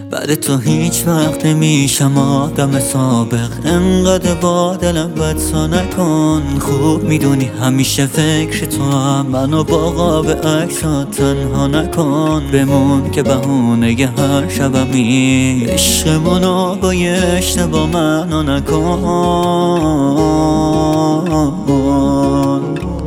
بعد تو هیچ وقت نمیشم آدم سابق. انقدر با دلم بدسا نکن. خوب میدونی همیشه فکر تو هم. منو با قاب عکسات تنها نکن. بمون که بهونه هر شبمی. عشقمونو با یه اشتباه منو نکن.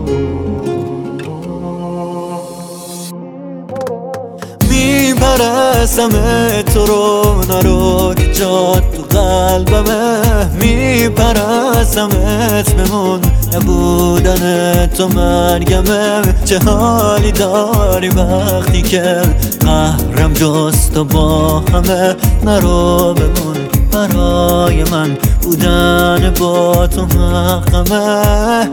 میپرستم تو رو نرو که جات تو قلبمه. میپرستم بمون نبودن تو مرگمه. چه حالی داری وقتی که قهرم جست و با همه. نرو بمون برای من بودن با تو حقمه.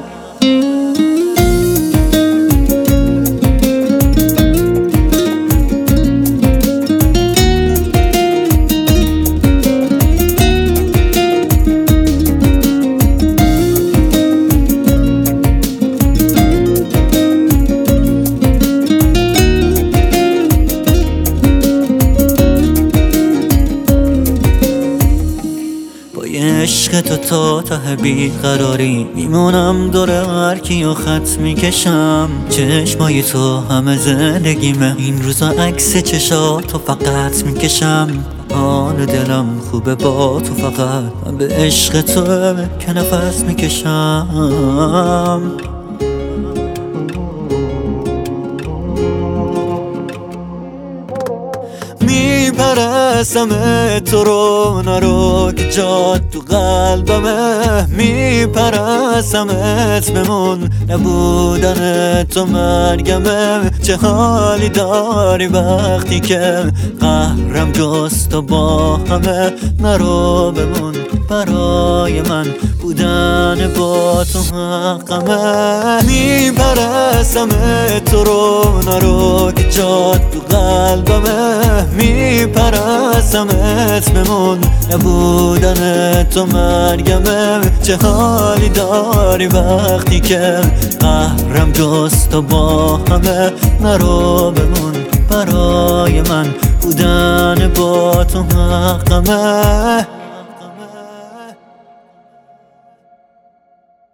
عشق تو تا ته بیقراری. میمونم دور هر کیو خط میکشم. چشمای تو همه زندگیمه. این روزا عکس چشاتو فقط میکشم. حال دلم خوبه با تو فقط. من به عشق تو که نفس میکشم. میپرستم تو رو نرو که جات تو قلبمه. میپرستم بمون نبودن تو مرگمه. چه حالی داری وقتی که قهرم جست و با همه. نرو بمون برای من بودن با تو حقمه. میپرستم تو رو نرو که جات تو قلبمه. میپرستم بمون نبودن تو مرگمه. چه حالی داری وقتی که قهرم جست و با همه. نرو بمون برای من بودن با تو حقمه.